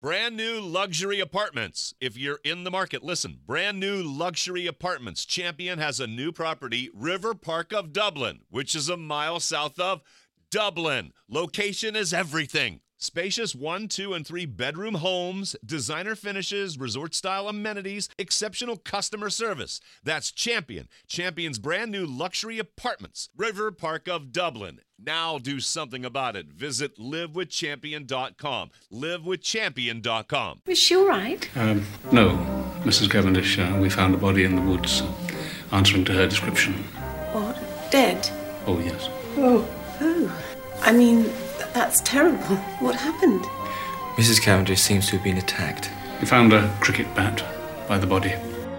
Brand new luxury apartments. If you're in the market, listen. Brand new luxury apartments. Champion has a new property, River Park of Dublin, which is a mile south of Dublin. Location is everything. Spacious 1, 2, and 3 bedroom homes, designer finishes, resort-style amenities, exceptional customer service. That's Champion. Champion's brand new luxury apartments, River Park of Dublin. Now do something about it. Visit livewithchampion.com. Livewithchampion.com. Was she all right? No, Mrs. Cavendish. We found a body in the woods, answering to her description. What? Dead? Oh, yes. Oh. I mean, that's terrible. What happened? Mrs. Cavendish seems to have been attacked. We found a cricket bat by the body.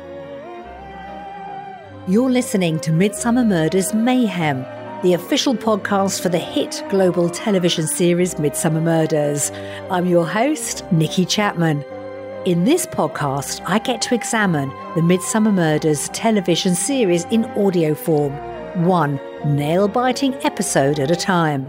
You're listening to Midsummer Murders Mayhem, the official podcast for the hit global television series Midsummer Murders. I'm your host, Nikki Chapman. In this podcast, I get to examine the Midsummer Murders television series in audio form, one nail-biting episode at a time.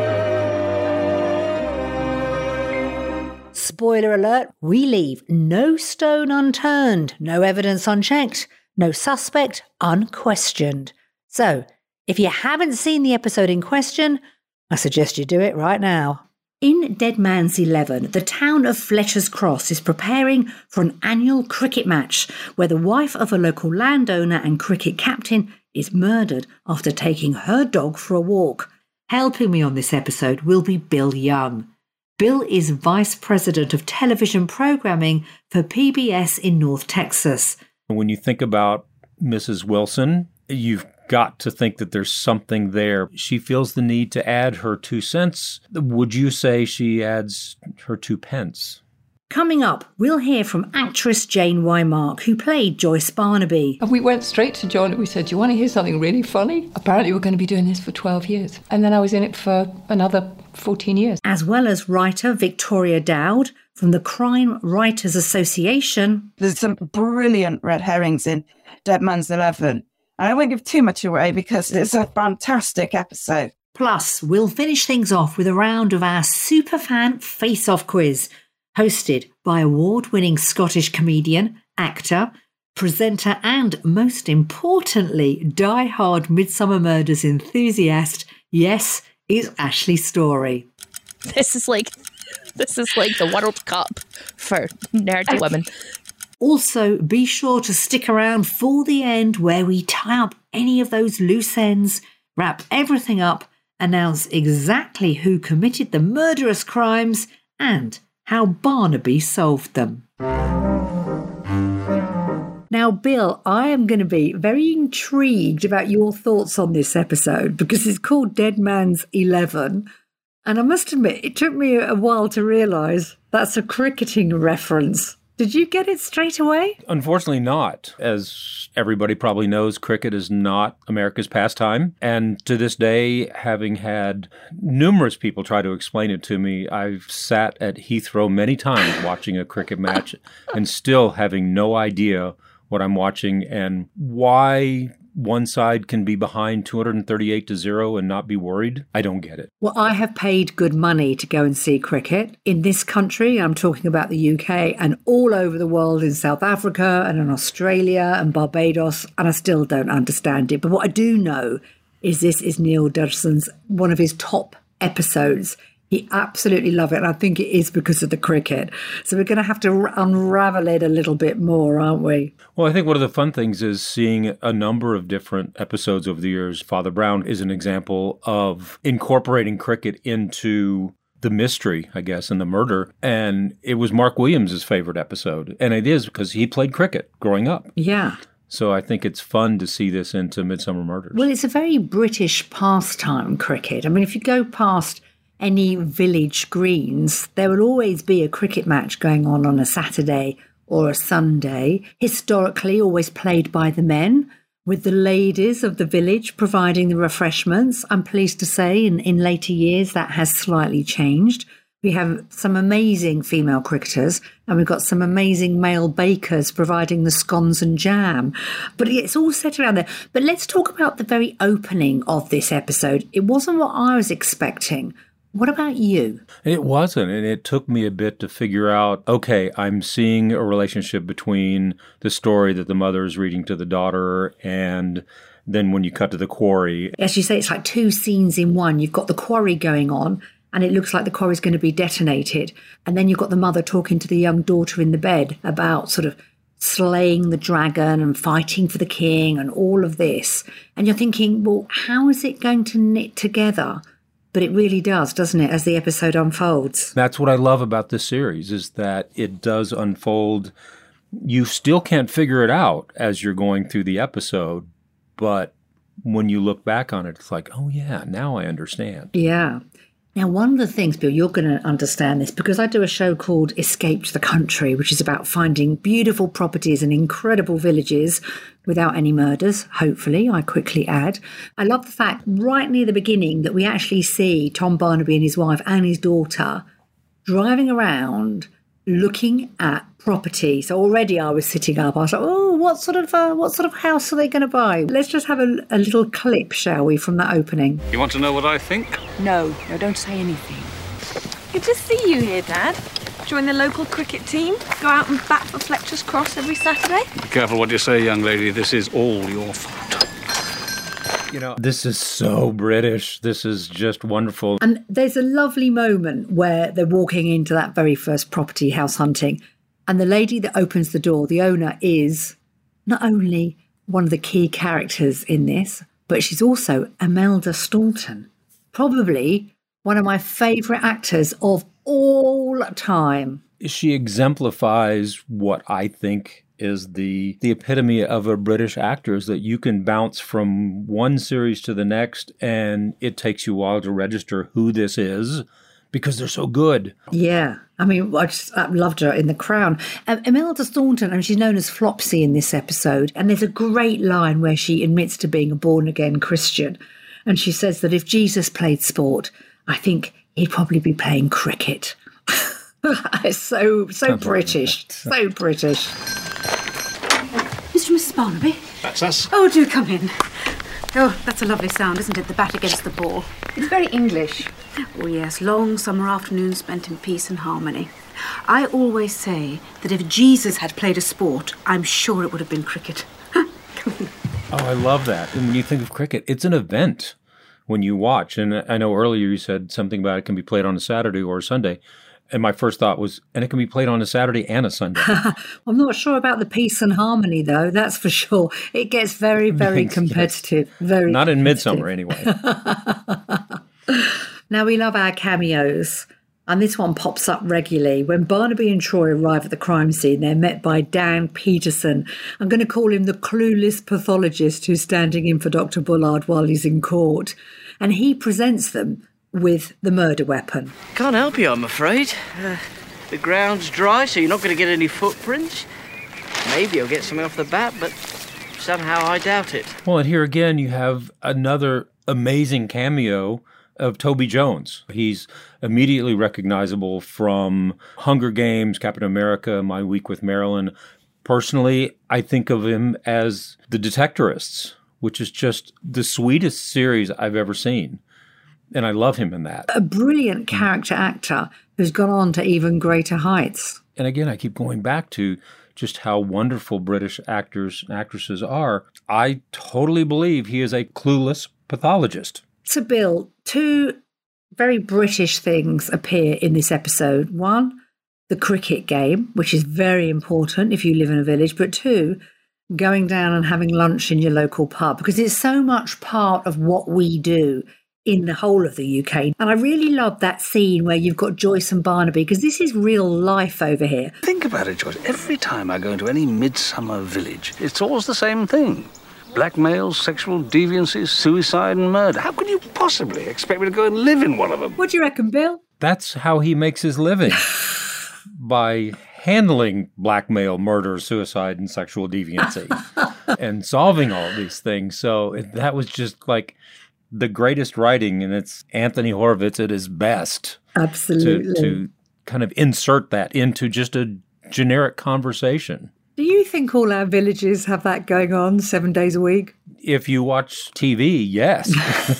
Spoiler alert, we leave no stone unturned, no evidence unchecked, no suspect unquestioned. So, if you haven't seen the episode in question, I suggest you do it right now. In Dead Man's 11, the town of Fletcher's Cross is preparing for an annual cricket match where the wife of a local landowner and cricket captain is murdered after taking her dog for a walk. Helping me on this episode will be Bill Young. Bill is Vice President of Television Programming for PBS in North Texas. When you think about Mrs. Wilson, you've got to think that there's something there. She feels the need to add her 2 cents. Would you say she adds her 2 pence? Coming up, we'll hear from actress Jane Wymark, who played Joyce Barnaby. And we went straight to John and we said, do you want to hear something really funny? Apparently we're going to be doing this for 12 years. And then I was in it for another 14 years. As well as writer Victoria Dowd from the Crime Writers Association. There's some brilliant red herrings in Dead Man's 11. I won't give too much away because it's a fantastic episode. Plus, we'll finish things off with a round of our superfan face-off quiz, hosted by award-winning Scottish comedian, actor, presenter and, most importantly, die-hard Midsummer Murders enthusiast, yes, it's Ashley Story. This is like the World Cup for nerdy women. Also, be sure to stick around for the end where we tie up any of those loose ends, wrap everything up, announce exactly who committed the murderous crimes, and how Barnaby solved them. Now, Bill, I am going to be very intrigued about your thoughts on this episode because it's called Dead Man's 11. And I must admit, it took me a while to realise that's a cricketing reference. Did you get it straight away? Unfortunately not. As everybody probably knows, cricket is not America's pastime. And to this day, having had numerous people try to explain it to me, I've sat at Heathrow many times watching a cricket match and still having no idea what I'm watching and why one side can be behind 238-0 and not be worried. I don't get it. Well, I have paid good money to go and see cricket in this country. I'm talking about the UK and all over the world, in South Africa and in Australia and Barbados, and I still don't understand it. But what I do know is this is Neil Dudson's one of his top episodes. He absolutely loved it, and I think it is because of the cricket. So we're going to have to unravel it a little bit more, aren't we? Well, I think one of the fun things is seeing a number of different episodes over the years. Father Brown is an example of incorporating cricket into the mystery, I guess, and the murder. And it was Mark Williams' favorite episode. And it is because he played cricket growing up. Yeah. So I think it's fun to see this into Midsummer Murders. Well, it's a very British pastime, cricket. I mean, if you go past any village greens, there will always be a cricket match going on a Saturday or a Sunday, historically always played by the men, with the ladies of the village providing the refreshments. I'm pleased to say in later years that has slightly changed. We have some amazing female cricketers and we've got some amazing male bakers providing the scones and jam. But it's all set around there. But let's talk about the very opening of this episode. It wasn't what I was expecting. What about you? It wasn't, and it took me a bit to figure out, okay, I'm seeing a relationship between the story that the mother is reading to the daughter and then when you cut to the quarry. As you say, it's like two scenes in one. You've got the quarry going on, and it looks like the quarry's going to be detonated. And then you've got the mother talking to the young daughter in the bed about sort of slaying the dragon and fighting for the king and all of this. And you're thinking, well, how is it going to knit together? But it really does, doesn't it, as the episode unfolds? That's what I love about this series, is that it does unfold. You still can't figure it out as you're going through the episode, but when you look back on it, it's like, oh yeah, now I understand. Yeah. Now, one of the things, Bill, you're going to understand this because I do a show called Escape to the Country, which is about finding beautiful properties and incredible villages without any murders, hopefully, I quickly add. I love the fact right near the beginning that we actually see Tom Barnaby and his wife and his daughter driving around looking at property. So already I was sitting up. I was like, oh, what sort of house are they going to buy? Let's just have a little clip, shall we, from that opening. You want to know what I think? No, don't say anything. Good to see you here, Dad. Join the local cricket team? Go out and bat for Fletcher's Cross every Saturday? Be careful what you say, young lady. This is all your fault. You know, this is so British. This is just wonderful. And there's a lovely moment where they're walking into that very first property house hunting. And the lady that opens the door, the owner, is not only one of the key characters in this, but she's also Imelda Staunton. Probably one of my favourite actors of all time. She exemplifies what I think is the epitome of a British actor, is that you can bounce from one series to the next and it takes you a while to register who this is because they're so good. Yeah. I mean, I loved her in The Crown. Imelda Staunton, and she's known as Flopsy in this episode, and there's a great line where she admits to being a born-again Christian. And she says that if Jesus played sport, I think he'd probably be playing cricket. It's so British, so British. Mr. and Mrs. Barnaby? That's us. Oh, do come in. Oh, that's a lovely sound, isn't it? The bat against the ball. It's very English. Oh, yes, long summer afternoons spent in peace and harmony. I always say that if Jesus had played a sport, I'm sure it would have been cricket. Oh, I love that. And when you think of cricket, it's an event when you watch. And I know earlier you said something about it can be played on a Saturday or a Sunday. And my first thought was, and it can be played on a Saturday and a Sunday. I'm not sure about the peace and harmony, though. That's for sure. It gets very, very competitive. Yes. Very not in Midsummer, anyway. Now, we love our cameos. And this one pops up regularly. When Barnaby and Troy arrive at the crime scene, they're met by Dan Peterson. I'm going to call him the clueless pathologist who's standing in for Dr. Bullard while he's in court. And he presents them with the murder weapon. Can't help you, I'm afraid. The ground's dry, so you're not going to get any footprints. Maybe you'll get something off the bat, but somehow I doubt it. Well, and here again, you have another amazing cameo of Toby Jones. He's immediately recognizable from Hunger Games, Captain America, My Week with Marilyn. Personally, I think of him as the Detectorists, which is just the sweetest series I've ever seen. And I love him in that. A brilliant character actor who's gone on to even greater heights. And again, I keep going back to just how wonderful British actors and actresses are. I totally believe he is a clueless pathologist. So, Bill, two very British things appear in this episode. One, the cricket game, which is very important if you live in a village. But two, going down and having lunch in your local pub, because it's so much part of what we do in the whole of the UK. And I really love that scene where you've got Joyce and Barnaby, because this is real life over here. Think about it, Joyce. Every time I go into any midsummer village, it's always the same thing. Blackmail, sexual deviancies, suicide and murder. How could you possibly expect me to go and live in one of them? What do you reckon, Bill? That's how he makes his living. By handling blackmail, murder, suicide, and sexual deviancy. And solving all these things. So that was just like the greatest writing, and it's Anthony Horowitz at his best. Absolutely. To kind of insert that into just a generic conversation. Do you think all our villages have that going on 7 days a week? If you watch TV, yes.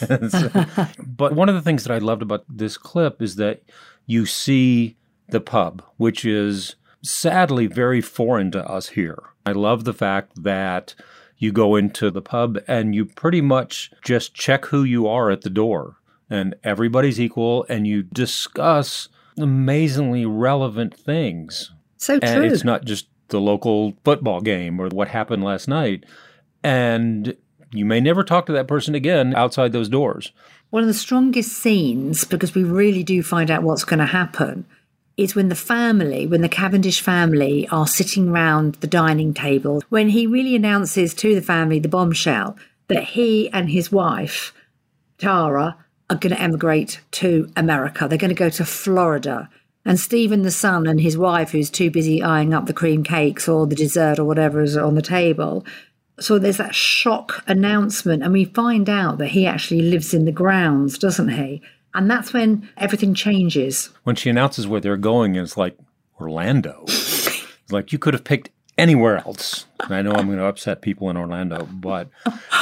But one of the things that I loved about this clip is that you see the pub, which is sadly very foreign to us here. I love the fact that you go into the pub and you pretty much just check who you are at the door, and everybody's equal, and you discuss amazingly relevant things. So true. And it's not just the local football game or what happened last night. And you may never talk to that person again outside those doors. One of the strongest scenes, because we really do find out what's going to happen, is when the Cavendish family are sitting round the dining table, when he really announces to the family, the bombshell, that he and his wife, Tara, are going to emigrate to America. They're going to go to Florida. And Stephen, the son, and his wife, who's too busy eyeing up the cream cakes or the dessert or whatever is on the table. So there's that shock announcement, and we find out that he actually lives in the grounds, doesn't he? And that's when everything changes. When she announces where they're going, it's like Orlando. It's like you could have picked anywhere else. And I know I'm going to upset people in Orlando, but,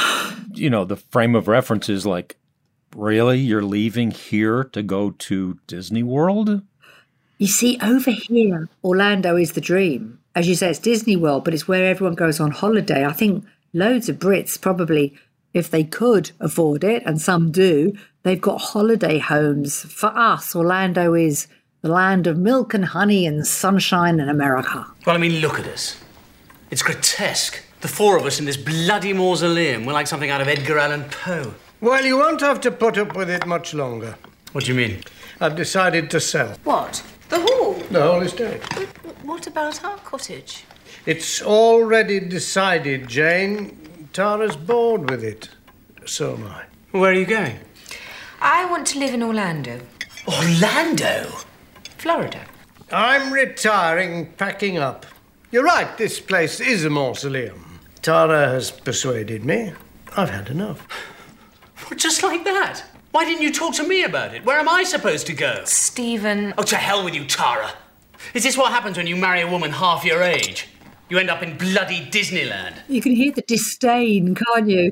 the frame of reference is like, really? You're leaving here to go to Disney World? You see, over here, Orlando is the dream. As you say, it's Disney World, but it's where everyone goes on holiday. I think loads of Brits probably, if they could afford it, and some do, they've got holiday homes. For us, Orlando is the land of milk and honey and sunshine in America. Well, I mean, look at us. It's grotesque. The four of us in this bloody mausoleum. We're like something out of Edgar Allan Poe. Well, you won't have to put up with it much longer. What do you mean? I've decided to sell. What? The hall? The whole estate. What about our cottage? It's already decided, Jane. Tara's bored with it. So am I. Where are you going? I want to live in Orlando. Orlando? Florida. I'm retiring, packing up. You're right, this place is a mausoleum. Tara has persuaded me. I've had enough. Just like that? Why didn't you talk to me about it? Where am I supposed to go? Stephen... Oh, to hell with you, Tara. Is this what happens when you marry a woman half your age? You end up in bloody Disneyland. You can hear the disdain, can't you?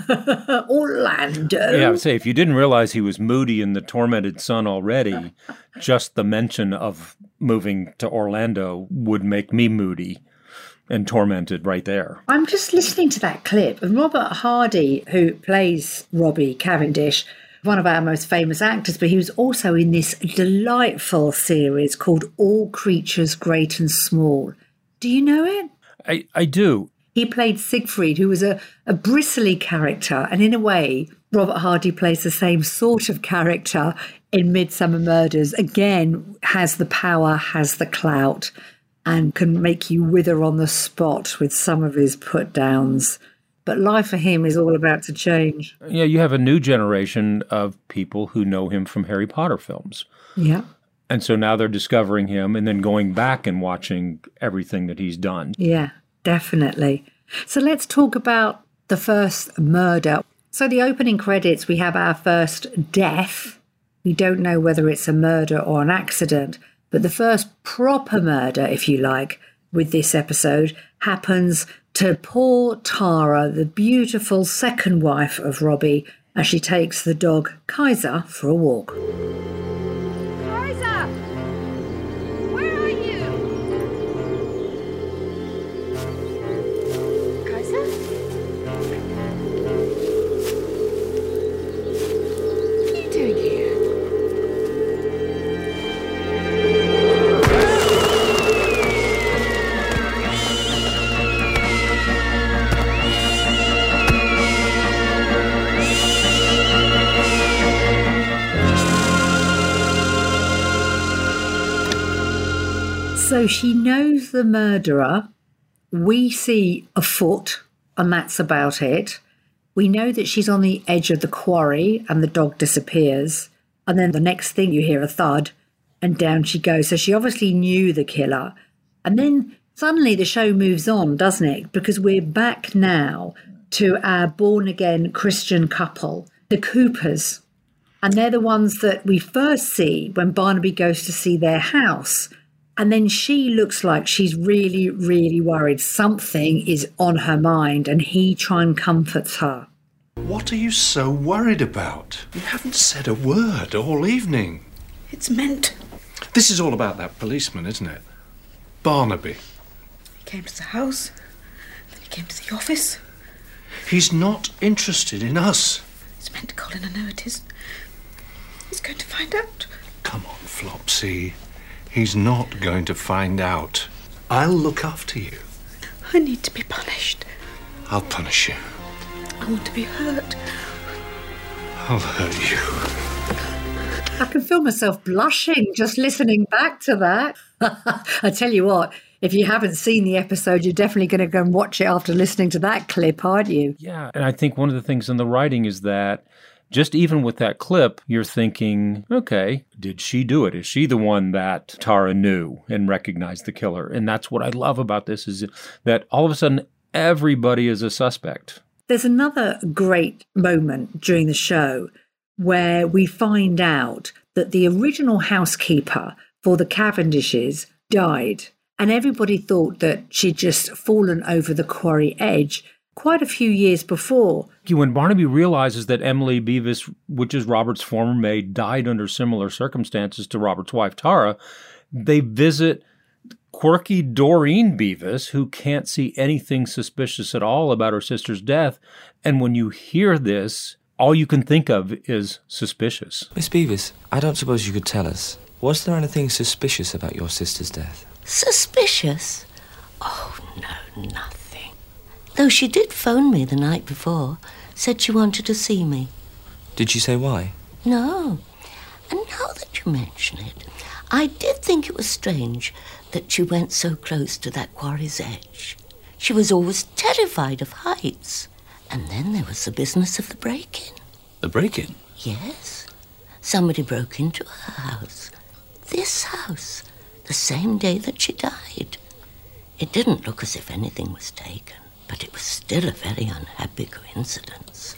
Orlando. Yeah, I would say, if you didn't realize he was moody in The Tormented Son already, just the mention of moving to Orlando would make me moody and tormented right there. I'm just listening to that clip, and Robert Hardy, who plays Robbie Cavendish, one of our most famous actors, but he was also in this delightful series called All Creatures Great and Small. Do you know it? I do. He played Siegfried, who was a bristly character, and in a way, Robert Hardy plays the same sort of character in Midsummer Murders. Again, has the power, has the clout, and can make you wither on the spot with some of his put-downs. But life for him is all about to change. Yeah, you have a new generation of people who know him from Harry Potter films. Yeah. And so now they're discovering him and then going back and watching everything that he's done. Yeah, definitely. So let's talk about the first murder. So the opening credits, we have our first death. We don't know whether it's a murder or an accident, but the first proper murder, if you like, with this episode happens to poor Tara, the beautiful second wife of Robbie, as she takes the dog Kaiser for a walk. Kaiser! Where are you? Kaiser? What are you doing here? So she knows the murderer. We see a foot, and that's about it. We know that she's on the edge of the quarry, and the dog disappears. And then the next thing, you hear a thud, and down she goes. So she obviously knew the killer. And then suddenly the show moves on, doesn't it? Because we're back now to our born-again Christian couple, the Coopers. And they're the ones that we first see when Barnaby goes to see their house. And then she looks like she's really, really worried. Something is on her mind, and he tries and comforts her. What are you so worried about? You haven't said a word all evening. It's meant. This is all about that policeman, isn't it? Barnaby. He came to the house, then he came to the office. He's not interested in us. It's meant to Colin, I know it is. He's going to find out. Come on, Flopsy. He's not going to find out. I'll look after you. I need to be punished. I'll punish you. I want to be hurt. I'll hurt you. I can feel myself blushing just listening back to that. I tell you what, if you haven't seen the episode, you're definitely going to go and watch it after listening to that clip, aren't you? Yeah, and I think one of the things in the writing is that just even with that clip, you're thinking, okay, did she do it? Is she the one that Tara knew and recognized the killer? And that's what I love about this, is that all of a sudden, everybody is a suspect. There's another great moment during the show where we find out that the original housekeeper for the Cavendishes died. And everybody thought that she'd just fallen over the quarry edge quite a few years before. When Barnaby realizes that Emily Beavis, which is Robert's former maid, died under similar circumstances to Robert's wife, Tara, they visit quirky Doreen Beavis, who can't see anything suspicious at all about her sister's death. And when you hear this, all you can think of is suspicious. Miss Beavis, I don't suppose you could tell us, was there anything suspicious about your sister's death? Suspicious? Oh, no, nothing. Though she did phone me the night before, said she wanted to see me. Did she say why? No. And now that you mention it, I did think it was strange that she went so close to that quarry's edge. She was always terrified of heights. And then there was the business of the break-in. The break-in? Yes. Somebody broke into her house. This house. The same day that she died. It didn't look as if anything was taken, but it was still a very unhappy coincidence.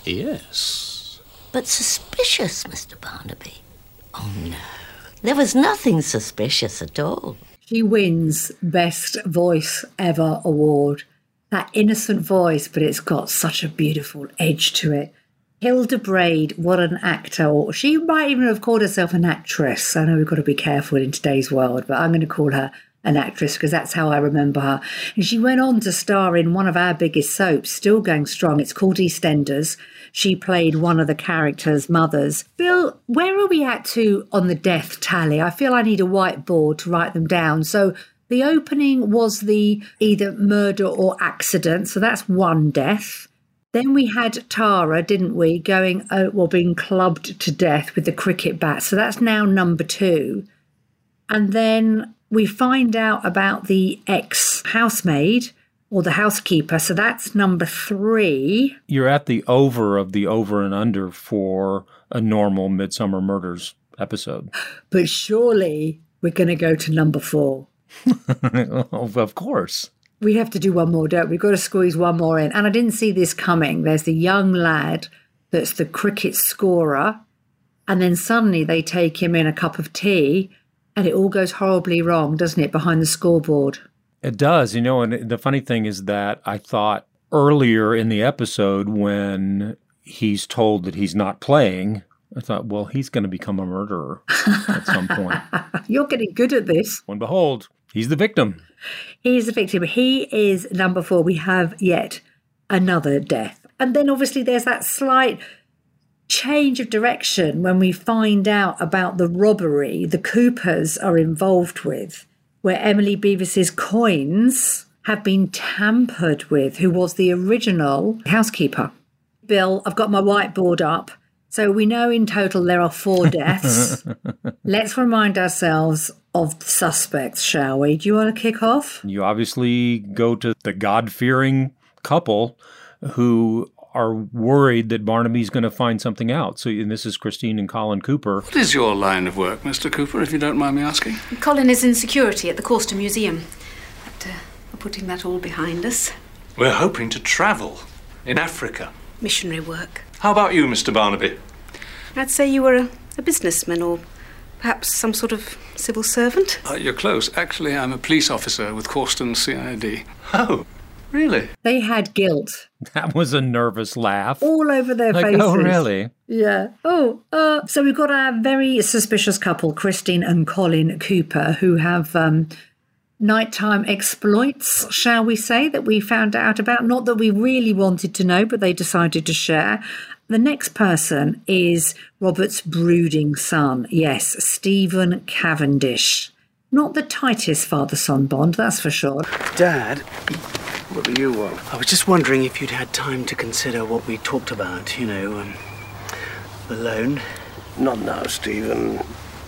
Yes. But suspicious, Mr. Barnaby? Oh, no. There was nothing suspicious at all. She wins Best Voice Ever award. That innocent voice, but it's got such a beautiful edge to it. Hilda Braid, what an actor. Or she might even have called herself an actress. I know we've got to be careful in today's world, but I'm going to call her an actress because that's how I remember her. And she went on to star in one of our biggest soaps, still going strong. It's called EastEnders. She played one of the characters' mothers. Bill, where are we at to on the death tally? I feel I need a whiteboard to write them down. So the opening was the either murder or accident. So that's one death. Then we had Tara, didn't we, being clubbed to death with the cricket bat. So that's now number 2. And then we find out about the ex-housemaid or the housekeeper. So that's number 3. You're at the over of the over and under for a normal Midsummer Murders episode. But surely we're going to go to number 4. Of course. We have to do one more, don't we? We've got to squeeze one more in. And I didn't see this coming. There's the young lad that's the cricket scorer. And then suddenly they take him in a cup of tea and it all goes horribly wrong, doesn't it, behind the scoreboard? It does, and the funny thing is that I thought earlier in the episode when he's told that he's not playing, I thought, well, he's going to become a murderer at some point. You're getting good at this. When behold, he's the victim. He's the victim. He is number 4. We have yet another death. And then obviously there's that slight change of direction when we find out about the robbery the Coopers are involved with, where Emily Beavis's coins have been tampered with, who was the original housekeeper. Bill, I've got my whiteboard up. So we know in total there are 4 deaths. Let's remind ourselves of the suspects, shall we? Do you want to kick off? You obviously go to the God-fearing couple who are worried that Barnaby's going to find something out. So, and this is Christine and Colin Cooper. What is your line of work, Mr. Cooper, if you don't mind me asking? Colin is in security at the Corster Museum. But we're putting that all behind us. We're hoping to travel in Africa. Missionary work. How about you, Mr. Barnaby? I'd say you were a businessman or Perhaps some sort of civil servant? You're close. Actually, I'm a police officer with Causton CID. Oh, really? They had guilt. That was a nervous laugh. All over their Like, faces. oh, really? Yeah. So we've got our very suspicious couple, Christine and Colin Cooper, who have nighttime exploits, shall we say, that we found out about. Not that we really wanted to know, but they decided to share. The next person is Robert's brooding son. Yes, Stephen Cavendish. Not the tightest father-son bond, that's for sure. Dad, What do you want? I was just wondering if you'd had time to consider what we talked about, the loan. Not now, Stephen.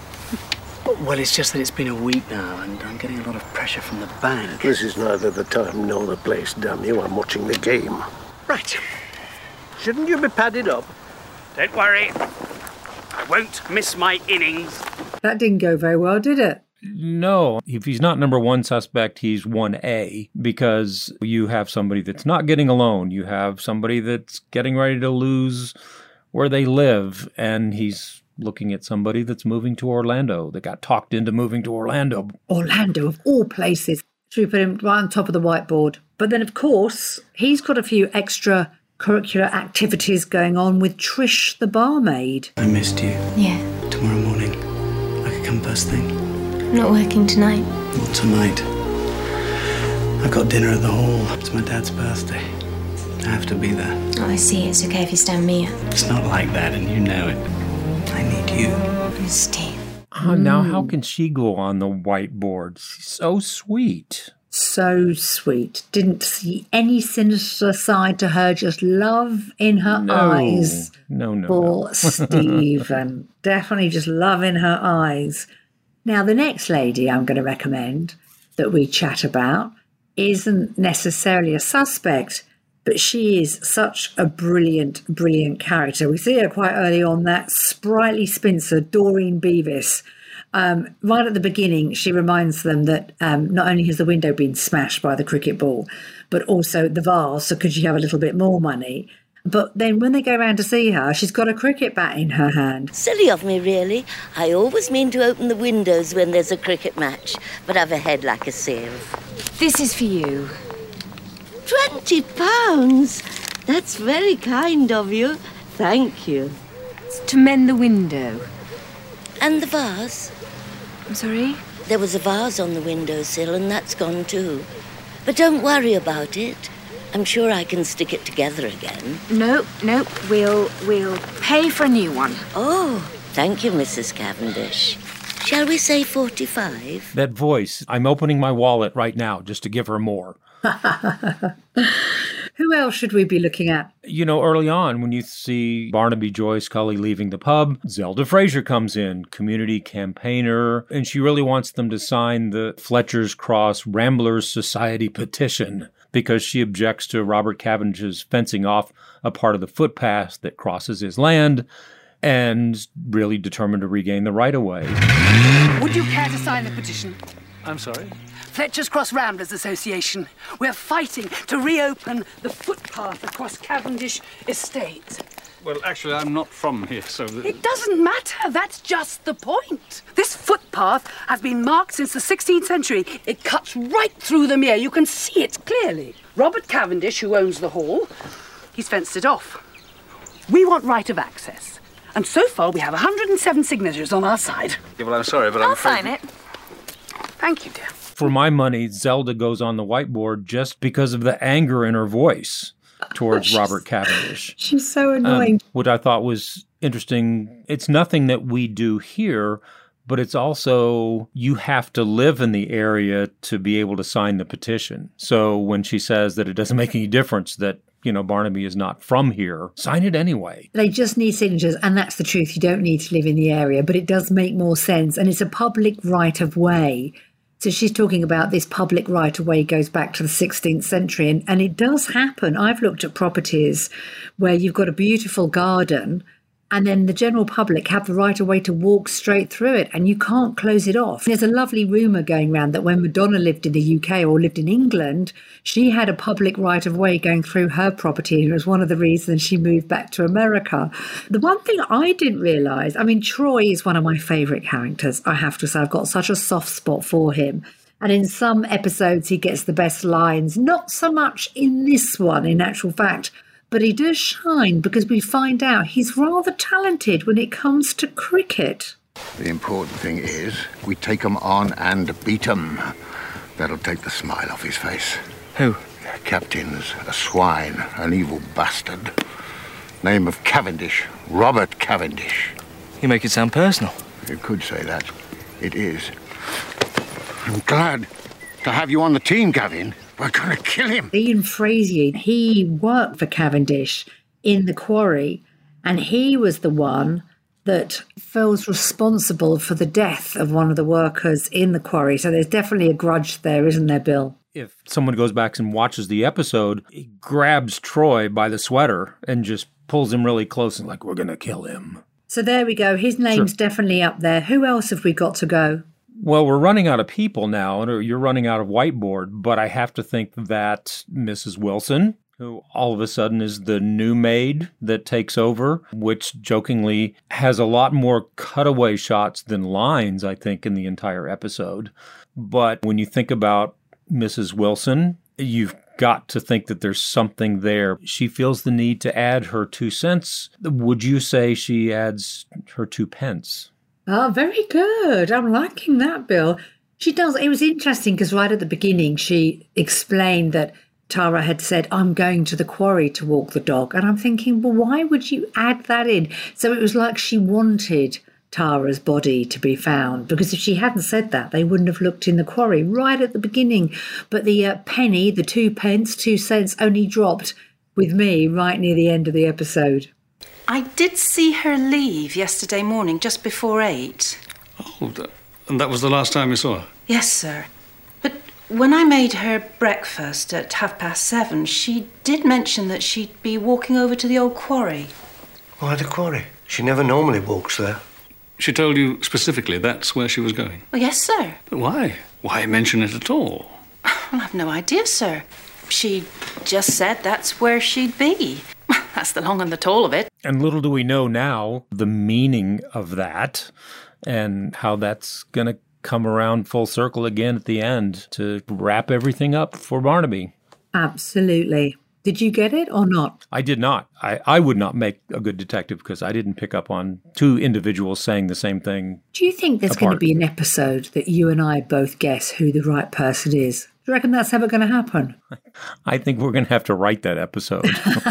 Well, it's just that it's been a week now, and I'm getting a lot of pressure from the bank. This is neither the time nor the place, damn you. I'm watching the game. Right. Shouldn't you be padded up? Don't worry. I won't miss my innings. That didn't go very well, did it? No, if he's not number one suspect, he's 1A, because you have somebody that's not getting a loan. You have somebody that's getting ready to lose where they live, and he's looking at somebody that's moving to Orlando, that got talked into moving to Orlando. Orlando, of all places. Should we put him right on top of the whiteboard? But then, of course, he's got a few extra curricular activities going on with Trish the barmaid. I missed you. Yeah. Tomorrow morning, I could come first thing. I'm not working tonight. Not tonight. I've got dinner at the hall. It's my dad's birthday. I have to be there. Oh, I see. It's okay if you stand me up. It's not like that, and you know it. I need you. Steve. Now, how can she go on the whiteboard? She's so sweet. So sweet. Didn't see any sinister side to her, just love in her eyes. No. For Stephen. Definitely just love in her eyes. Now, the next lady I'm going to recommend that we chat about isn't necessarily a suspect, but she is such a brilliant, brilliant character. We see her quite early on, that sprightly spinster, Doreen Beavis. Right at the beginning, she reminds them that not only has the window been smashed by the cricket ball, but also the vase, so could she have a little bit more money? But then when they go around to see her, she's got a cricket bat in her hand. Silly of me, really. I always mean to open the windows when there's a cricket match, but I've a head like a sieve. This is for you. £20? That's very kind of you. Thank you. It's to mend the window. And the vase? I'm sorry? There was a vase on the windowsill, and that's gone too. But don't worry about it. I'm sure I can stick it together again. No. We'll pay for a new one. Oh, thank you, Mrs. Cavendish. Shall we say 45? That voice. I'm opening my wallet right now just to give her more. Who else should we be looking at? Early on, when you see Barnaby Joy Scully leaving the pub, Zelda Fraser comes in, community campaigner, and she really wants them to sign the Fletcher's Cross Ramblers Society petition because she objects to Robert Cavendish's fencing off a part of the footpath that crosses his land and really determined to regain the right-of-way. Would you care to sign the petition? I'm sorry? Fletcher's Cross Ramblers Association. We're fighting to reopen the footpath across Cavendish Estate. Well, actually, I'm not from here, so... It doesn't matter. That's just the point. This footpath has been marked since the 16th century. It cuts right through the mere. You can see it clearly. Robert Cavendish, who owns the hall, he's fenced it off. We want right of access. And so far, we have 107 signatures on our side. Yeah, well, I'm sorry, but I'm afraid... I'll sign it. Thank you, dear. For my money, Zelda goes on the whiteboard just because of the anger in her voice towards Robert Cavendish. She's so annoying. What I thought was interesting, it's nothing that we do here, but it's also you have to live in the area to be able to sign the petition. So when she says that it doesn't make any difference that Barnaby is not from here, sign it anyway. They just need signatures, and that's the truth. You don't need to live in the area, but it does make more sense, and it's a public right-of-way. So she's talking about this public right-of-way goes back to the 16th century, and it does happen. I've looked at properties where you've got a beautiful garden, and then the general public have the right of way to walk straight through it, and you can't close it off. There's a lovely rumour going around that when Madonna lived in the UK or lived in England, she had a public right of way going through her property, and it was one of the reasons she moved back to America. The one thing I didn't realise, I mean, Troy is one of my favourite characters, I have to say. I've got such a soft spot for him. And in some episodes, he gets the best lines. Not so much in this one, in actual fact. But he does shine because we find out he's rather talented when it comes to cricket. The important thing is we take 'em on and beat 'em. That'll take the smile off his face. Who? Captain's a swine, an evil bastard. Name of Cavendish, Robert Cavendish. You make it sound personal. You could say that. It is. I'm glad to have you on the team, Gavin. We're going to kill him. Ian Frazier, he worked for Cavendish in the quarry, and he was the one that feels responsible for the death of one of the workers in the quarry. So there's definitely a grudge there, isn't there, Bill? If someone goes back and watches the episode, he grabs Troy by the sweater and just pulls him really close and like, we're going to kill him. So there we go. His name's definitely up there. Who else have we got to go? Well, we're running out of people now, and you're running out of whiteboard, but I have to think that Mrs. Wilson, who all of a sudden is the new maid that takes over, which jokingly has a lot more cutaway shots than lines, I think, in the entire episode. But when you think about Mrs. Wilson, you've got to think that there's something there. She feels the need to add her 2 cents. Would you say she adds her 2 pence? Oh, very good. I'm liking that, Bill. She does. It was interesting because right at the beginning, she explained that Tara had said, I'm going to the quarry to walk the dog. And I'm thinking, well, why would you add that in? So it was like she wanted Tara's body to be found, because if she hadn't said that, they wouldn't have looked in the quarry right at the beginning. But the penny, the 2 pence, 2 cents only dropped with me right near the end of the episode. I did see her leave yesterday morning, just before 8. Oh, and that was the last time you saw her? Yes, sir. But when I made her breakfast at 7:30, she did mention that she'd be walking over to the old quarry. Why the quarry? She never normally walks there. She told you specifically that's where she was going? Oh, yes, sir. But why? Why mention it at all? Well, I've no idea, sir. She just said that's where she'd be. That's the long and the tall of it. And little do we know now the meaning of that and how that's going to come around full circle again at the end to wrap everything up for Barnaby. Absolutely. Did you get it or not? I did not. I would not make a good detective because I didn't pick up on 2 individuals saying the same thing. Do you think there's going to be an episode that you and I both guess who the right person is? Do you reckon that's ever going to happen? I think we're going to have to write that episode.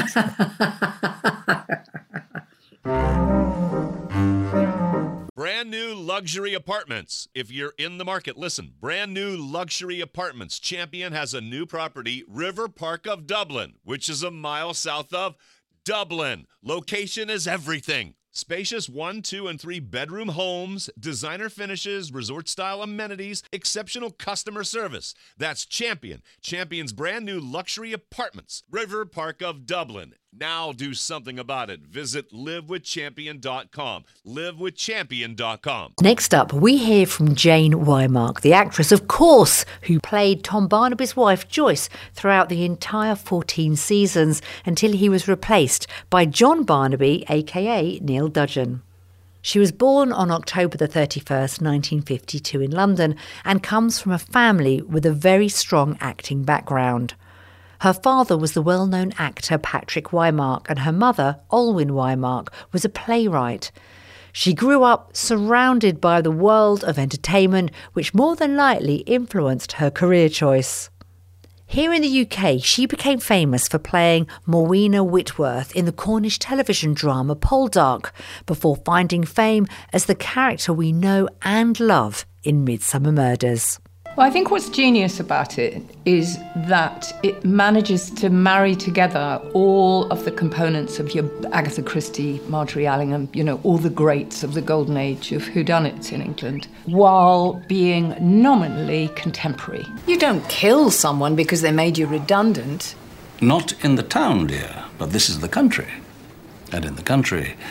Brand new luxury apartments. If you're in the market, listen. Brand new luxury apartments. Champion has a new property, River Park of Dublin, which is a mile south of Dublin. Location is everything. Spacious 1, 2, and 3 bedroom homes, designer finishes, resort-style amenities, exceptional customer service. That's Champion. Champion's brand new luxury apartments, River Park of Dublin. Now do something about it. Visit livewithchampion.com. Livewithchampion.com. Next up, we hear from Jane Wymark, the actress, of course, who played Tom Barnaby's wife, Joyce, throughout the entire 14 seasons until he was replaced by John Barnaby, a.k.a. Neil Dudgeon. She was born on October the 31st, 1952 in London and comes from a family with a very strong acting background. Her father was the well-known actor Patrick Wymark, and her mother, Olwyn Wymark, was a playwright. She grew up surrounded by the world of entertainment, which more than likely influenced her career choice. Here in the UK, she became famous for playing Morwenna Whitworth in the Cornish television drama Poldark, before finding fame as the character we know and love in Midsummer Murders. Well, I think what's genius about it is that it manages to marry together all of the components of your Agatha Christie, Marjorie Allingham, all the greats of the golden age of whodunits in England, while being nominally contemporary. You don't kill someone because they made you redundant. Not in the town, dear, but this is the country. And in the country,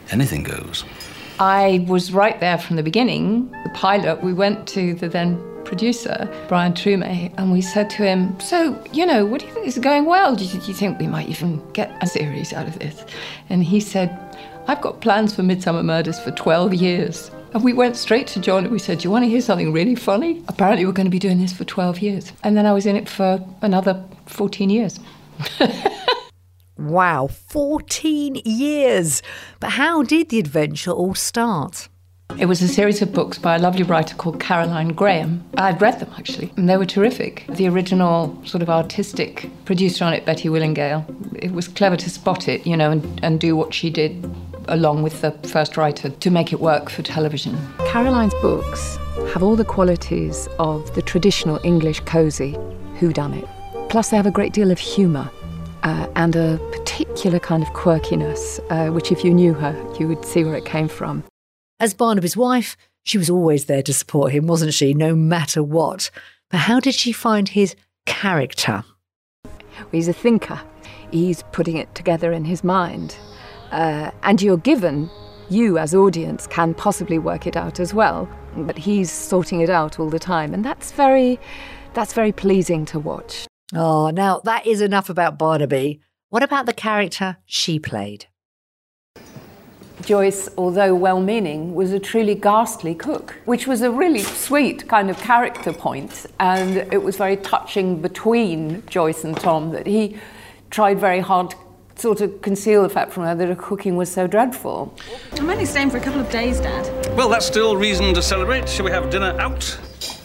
anything goes. I was right there from the beginning. The pilot, we went to the then producer, Brian Trume, and we said to him, so, what do you think is going well? Do you think we might even get a series out of this? And he said, I've got plans for Midsummer Murders for 12 years. And we went straight to John and we said, do you want to hear something really funny? Apparently we're going to be doing this for 12 years. And then I was in it for another 14 years. Wow, 14 years. But how did the adventure all start? It was a series of books by a lovely writer called Caroline Graham. I'd read them, actually, and they were terrific. The original sort of artistic producer on it, Betty Willingale, it was clever to spot it, and do what she did along with the first writer to make it work for television. Caroline's books have all the qualities of the traditional English cosy whodunit. Plus they have a great deal of humour and a particular kind of quirkiness, which if you knew her, you would see where it came from. As Barnaby's wife, she was always there to support him, wasn't she, no matter what? But how did she find his character? He's a thinker. He's putting it together in his mind. And you're given, you as audience can possibly work it out as well, but he's sorting it out all the time. And that's very pleasing to watch. Oh, now that is enough about Barnaby. What about the character she played? Joyce, although well-meaning, was a truly ghastly cook, which was a really sweet kind of character point. And it was very touching between Joyce and Tom that he tried very hard to sort of conceal the fact from her that her cooking was so dreadful. I'm only staying for a couple of days, Dad. Well, that's still reason to celebrate. Shall we have dinner out?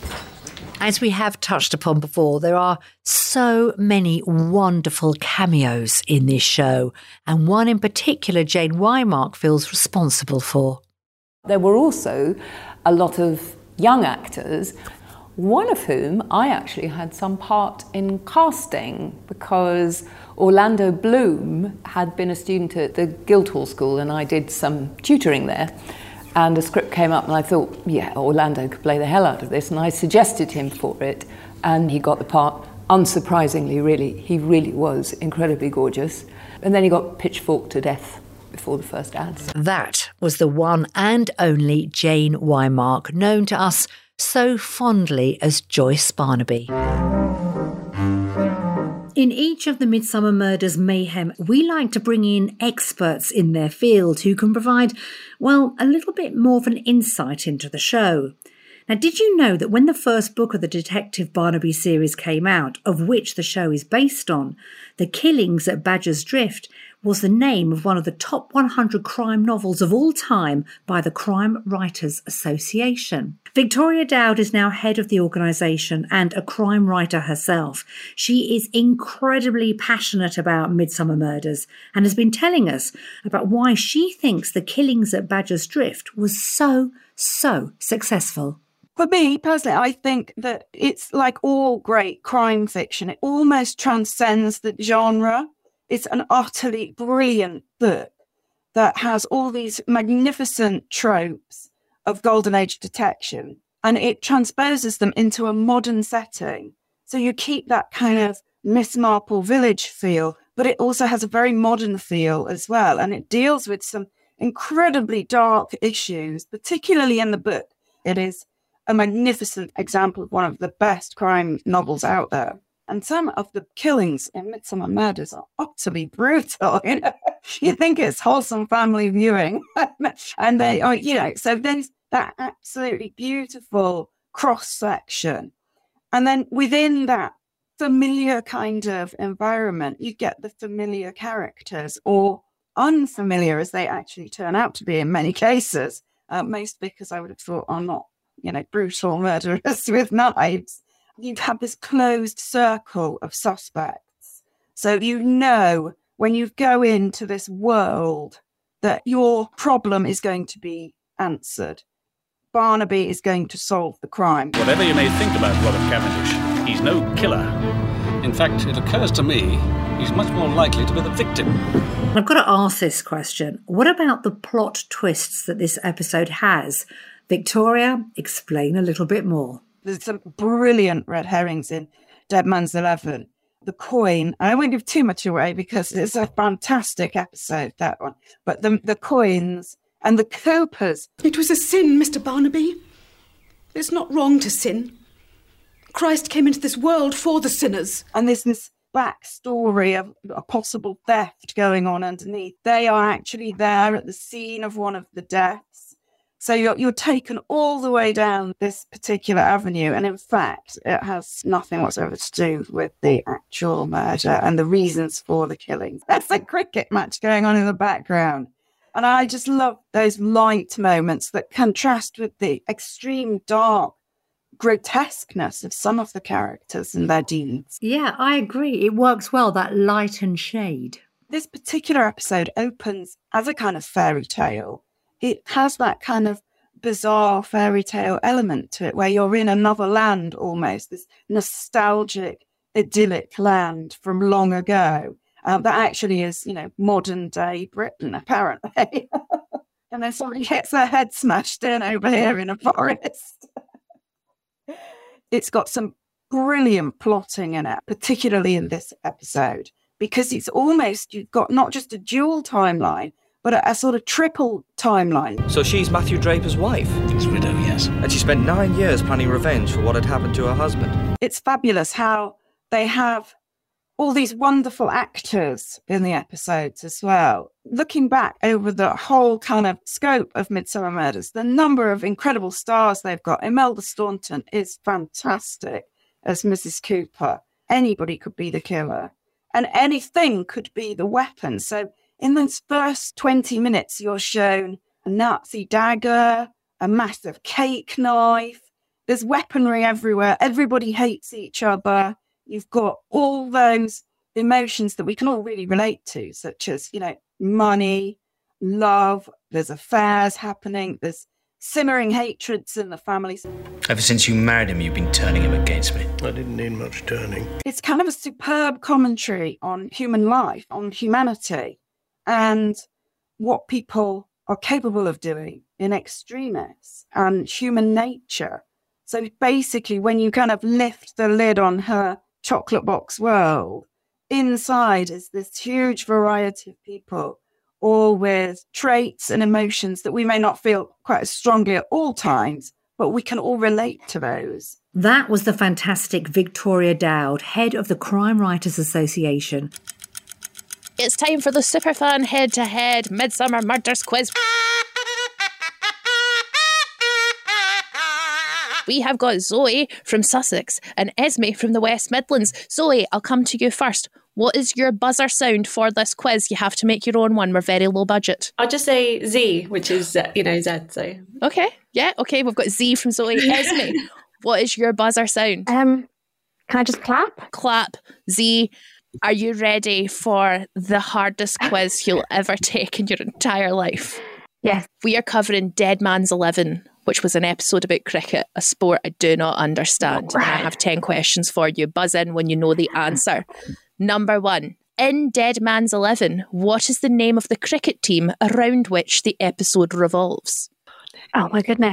As we have touched upon before, there are so many wonderful cameos in this show, and one in particular Jane Wymark feels responsible for. There were also a lot of young actors, one of whom I actually had some part in casting because Orlando Bloom had been a student at the Guildhall School and I did some tutoring there. And a script came up and I thought, yeah, Orlando could play the hell out of this. And I suggested him for it and he got the part. Unsurprisingly, really, he really was incredibly gorgeous. And then he got pitchforked to death before the first ads. That was the one and only Jane Wymark, known to us so fondly as Joyce Barnaby. In each of the Midsummer Murders mayhem, we like to bring in experts in their field who can provide, well, a little bit more of an insight into the show. Now, did you know that when the first book of the Detective Barnaby series came out, of which the show is based on, The Killings at Badger's Drift was the name of one of the top 100 crime novels of all time by the Crime Writers Association? Victoria Dowd is now head of the organisation and a crime writer herself. She is incredibly passionate about Midsummer Murders and has been telling us about why she thinks The Killings at Badger's Drift was so successful. For me, personally, I think that it's like all great crime fiction. It almost transcends the genre. It's an utterly brilliant book that has all these magnificent tropes of Golden Age detection, and it transposes them into a modern setting. So you keep that kind of Miss Marple village feel, but it also has a very modern feel as well. And it deals with some incredibly dark issues, particularly in the book. It is a magnificent example of one of the best crime novels out there. And some of the killings in Midsummer Murders are utterly brutal. You think it's wholesome family viewing. And they are, so there's that absolutely beautiful cross-section. And then within that familiar kind of environment, you get the familiar characters, or unfamiliar as they actually turn out to be in many cases, most because I would have thought are not, brutal murderers with knives. You have this closed circle of suspects. So when you go into this world that your problem is going to be answered. Barnaby is going to solve the crime. Whatever you may think about Robert Cavendish, he's no killer. In fact, it occurs to me he's much more likely to be the victim. I've got to ask this question. What about the plot twists that this episode has? Victoria, explain a little bit more. There's some brilliant red herrings in Dead Man's 11. the coin. I won't give too much away because it's a fantastic episode, that one. But the coins and the Coopers. It was a sin, Mr. Barnaby. It's not wrong to sin. Christ came into this world for the sinners. And there's this backstory of a possible theft going on underneath. They are actually there at the scene of one of the deaths. So you're taken all the way down this particular avenue. And in fact, it has nothing whatsoever to do with the actual murder and the reasons for the killings. That's a cricket match going on in the background. And I just love those light moments that contrast with the extreme dark grotesqueness of some of the characters and their deeds. Yeah, I agree. It works well, that light and shade. This particular episode opens as a kind of fairy tale. It has that kind of bizarre fairy tale element to it, where you're in another land almost, this nostalgic, idyllic land from long ago. That actually is, modern day Britain, apparently. And then somebody gets their head smashed in over here in a forest. It's got some brilliant plotting in it, particularly in this episode, because it's almost, you've got not just a dual timeline, but a sort of triple timeline. So she's Matthew Draper's wife? His widow, yes. And she spent 9 years planning revenge for what had happened to her husband. It's fabulous how they have all these wonderful actors in the episodes as well. Looking back over the whole kind of scope of Midsomer Murders, the number of incredible stars they've got. Imelda Staunton is fantastic as Mrs. Cooper. Anybody could be the killer, and anything could be the weapon. So in those first 20 minutes, you're shown a Nazi dagger, a massive cake knife. There's weaponry everywhere. Everybody hates each other. You've got all those emotions that we can all really relate to, such as, money, love, there's affairs happening, there's simmering hatreds in the families. Ever since you married him, you've been turning him against me. I didn't need much turning. It's kind of a superb commentary on human life, on humanity, and what people are capable of doing in extremis and human nature. So basically, when you kind of lift the lid on her chocolate box world, inside is this huge variety of people, all with traits and emotions that we may not feel quite as strongly at all times, but we can all relate to those. That was the fantastic Victoria Dowd, head of the Crime Writers Association. It's time for the superfan head-to-head Midsomer Murders quiz. We have got Zoe from Sussex and Esme from the West Midlands. Zoe, I'll come to you first. What is your buzzer sound for this quiz? You have to make your own one. We're very low budget. I'll just say Z, which is, Z, so. Okay, yeah, okay. We've got Z from Zoe. Esme, what is your buzzer sound? Can I just clap? Clap. Z, are you ready for the hardest quiz you'll ever take in your entire life? Yes. We are covering Dead Man's 11, which was an episode about cricket, a sport I do not understand. Right. And I have 10 questions for you. Buzz in when you know the answer. Number 1. In Dead Man's 11, what is the name of the cricket team around which the episode revolves? Oh my goodness.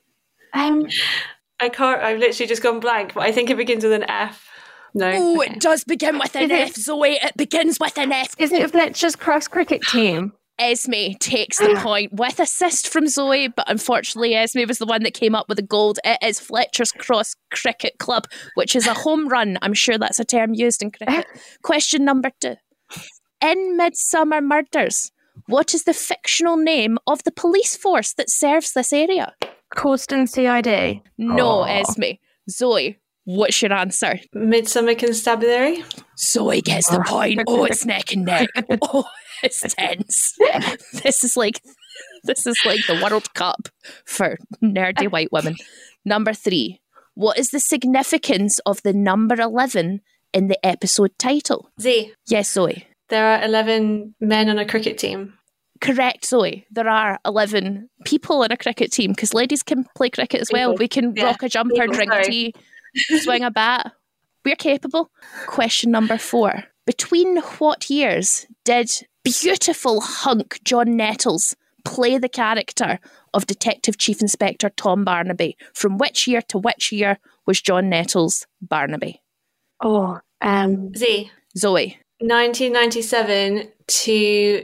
I can't, I've literally just gone blank, but I think it begins with an F. No. Oh, okay. It does begin with an F, Zoe. It begins with an F. Is it Fletcher's Cross cricket team? Esme takes the point with assist from Zoe, but unfortunately Esme was the one that came up with the gold. It is Fletcher's Cross Cricket Club, which is a home run. I'm sure that's a term used in cricket. Question number 2. In Midsomer Murders, what is the fictional name of the police force that serves this area? Corston CID. No, Esme. Zoe, what's your answer? Midsomer Constabulary. Zoe gets the point. Oh, it's neck and neck. Oh, it's tense. This is like the World Cup for nerdy white women. Number 3. What is the significance of the number 11 in the episode title? Z. Yes, Zoe. There are 11 men on a cricket team. Correct, Zoe. There are 11 people on a cricket team because ladies can play cricket as well. We can rock a jumper, drink tea, swing a bat. We're capable. Question number 4. Between what years did beautiful hunk John Nettles play the character of Detective Chief Inspector Tom Barnaby? From which year to which year was John Nettles Barnaby? Oh, Z. Zoe. 1997 to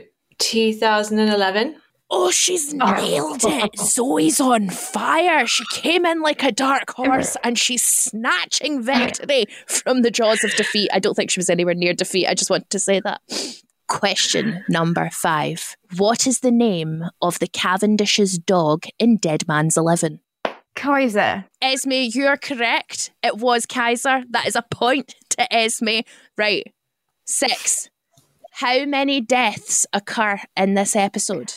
2011. Oh, she's nailed it. Zoe's on fire. She came in like a dark horse and she's snatching victory from the jaws of defeat. I don't think she was anywhere near defeat. I just wanted to say that. Question number 5. What is the name of the Cavendish's dog in Dead Man's 11? Kaiser. Esme, you're correct. It was Kaiser. That is a point to Esme. Right. 6. How many deaths occur in this episode?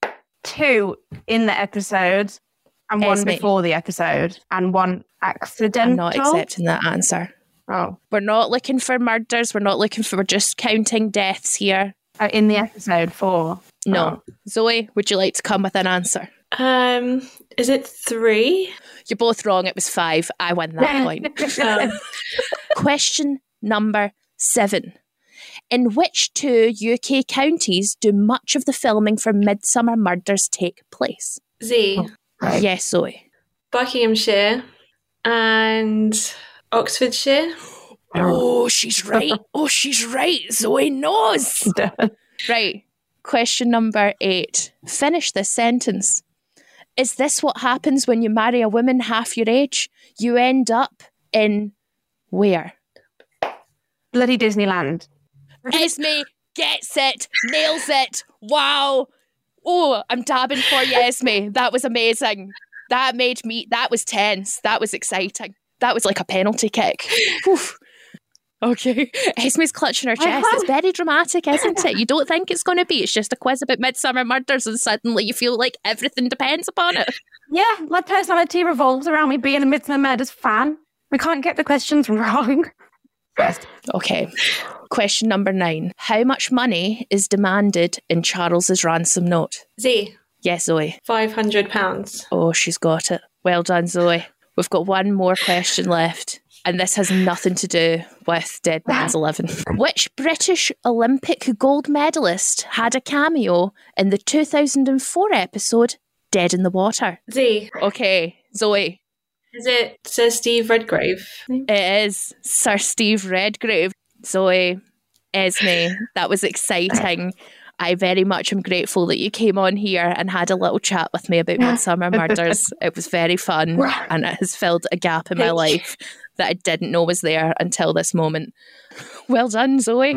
2 in the episode and 1 before the episode and 1 accidental. I'm not accepting that answer. Oh. We're not looking for murders. We're just counting deaths here. In the episode 4. No. Oh. Zoe, would you like to come with an answer? Is it 3? You're both wrong. It was 5. I win that point. Question number 7. In which 2 UK counties do much of the filming for Midsummer Murders take place? Z. Right. Yes, Zoe. Buckinghamshire and Oxfordshire. Oh, she's right. Oh, she's right. Zoe knows. Right. Question number 8. Finish this sentence. Is this what happens when you marry a woman half your age? You end up in where? Bloody Disneyland. Esme gets it, nails it. Wow. Oh, I'm dabbing for you, Esme. That was amazing. That was tense. That was exciting. That was like a penalty kick. Oof. Okay. Esme's clutching her chest. It's very dramatic, isn't it? You don't think it's going to be. It's just a quiz about Midsummer Murders and suddenly you feel like everything depends upon it. Yeah, my personality revolves around me being a Midsummer Murders fan. We can't get the questions wrong. Okay. Question number 9. How much money is demanded in Charles's ransom note? Z. Yes, Zoe. £500. Oh, she's got it. Well done, Zoe. We've got one more question left. And this has nothing to do with Dead Man's 11. Which British Olympic gold medalist had a cameo in the 2004 episode Dead in the Water? Z. Okay, Zoe. Is it Sir Steve Redgrave? It is Sir Steve Redgrave. Zoe, Esme, that was exciting. I very much am grateful that you came on here and had a little chat with me about Midsummer Murders. It was very fun and it has filled a gap in my life that I didn't know was there until this moment. Well done, Zoe.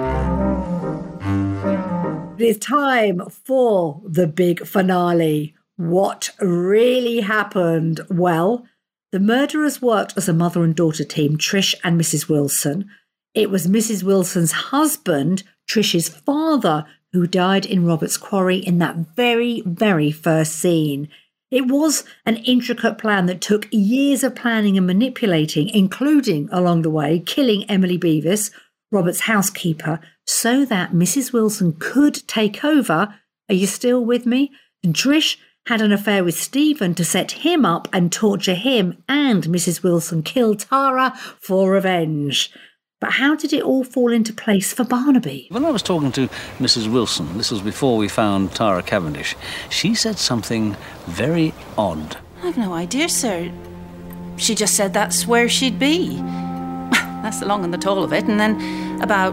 It is time for the big finale. What really happened? Well, the murderers worked as a mother and daughter team, Trish and Mrs. Wilson. It was Mrs. Wilson's husband, Trish's father, who died in Robert's Quarry in that very, very first scene. It was an intricate plan that took years of planning and manipulating, including, along the way, killing Emily Beavis, Robert's housekeeper, so that Mrs. Wilson could take over. Are you still with me? And Trish had an affair with Stephen to set him up and torture him, and Mrs. Wilson killed Tara for revenge. But how did it all fall into place for Barnaby? When I was talking to Mrs. Wilson, this was before we found Tara Cavendish, she said something very odd. I've no idea, sir. She just said that's where she'd be. That's the long and the tall of it. And then about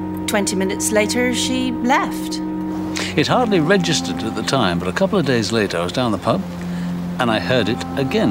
20 minutes later, she left. It hardly registered at the time, but a couple of days later I was down the pub and I heard it again.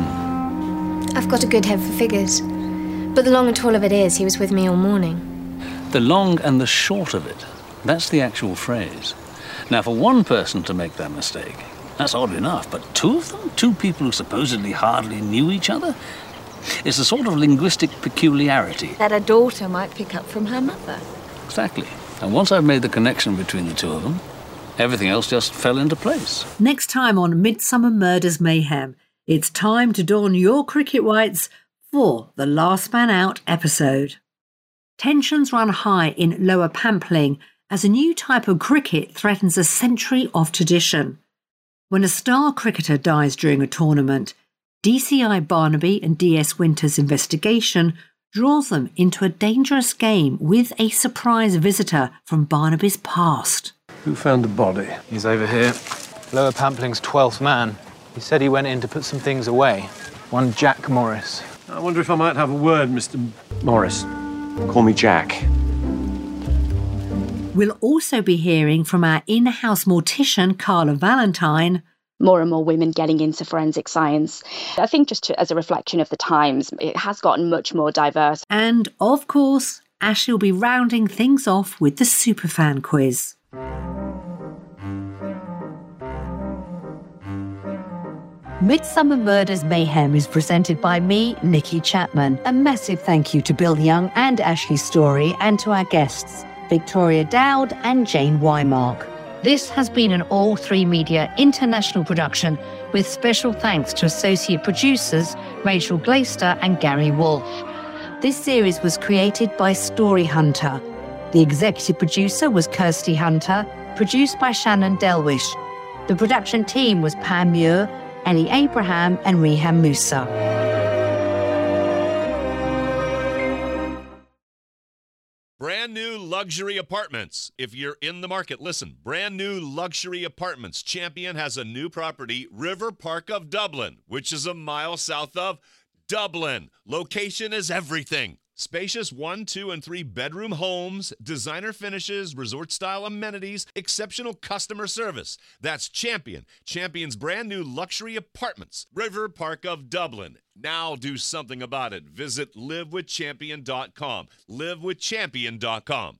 I've got a good head for figures. But the long and tall of it is, he was with me all morning. The long and the short of it, that's the actual phrase. Now, for one person to make that mistake, that's odd enough, but 2 of them? 2 people who supposedly hardly knew each other? It's a sort of linguistic peculiarity. That a daughter might pick up from her mother. Exactly. And once I've made the connection between the 2 of them, everything else just fell into place. Next time on Midsummer Murders Mayhem, it's time to don your cricket whites for the Last Man Out episode. Tensions run high in Lower Pampling as a new type of cricket threatens a century of tradition. When a star cricketer dies during a tournament, DCI Barnaby and DS Winter's investigation draws them into a dangerous game with a surprise visitor from Barnaby's past. Who found the body? He's over here. Lower Pampling's 12th man. He said he went in to put some things away. One Jack Morris. I wonder if I might have a word, Mr. Morris. Call me Jack. We'll also be hearing from our in-house mortician, Carla Valentine. More and more women getting into forensic science. I think just as a reflection of the times, it has gotten much more diverse. And, of course, Ashley will be rounding things off with the Superfan quiz. Midsummer Murders Mayhem is presented by me, Nikki Chapman. A massive thank you to Bill Young and Ashley Story, and to our guests, Victoria Dowd and Jane Wymark. This has been an All 3 Media international production, with special thanks to associate producers Rachel Glaister and Gary Wolfe. This series was created by Story Hunter. The executive producer was Kirsty Hunter, produced by Shannon Delwish. The production team was Pam Muir, Ellie Abraham and Reham Musa. Brand new luxury apartments. If you're in the market, listen. Brand new luxury apartments. Champion has a new property, River Park of Dublin, which is a mile south of Dublin. Location is everything. Spacious 1, 2, and 3 bedroom homes, designer finishes, resort-style amenities, exceptional customer service. That's Champion. Champion's brand new luxury apartments. River Park of Dublin. Now do something about it. Visit livewithchampion.com. livewithchampion.com.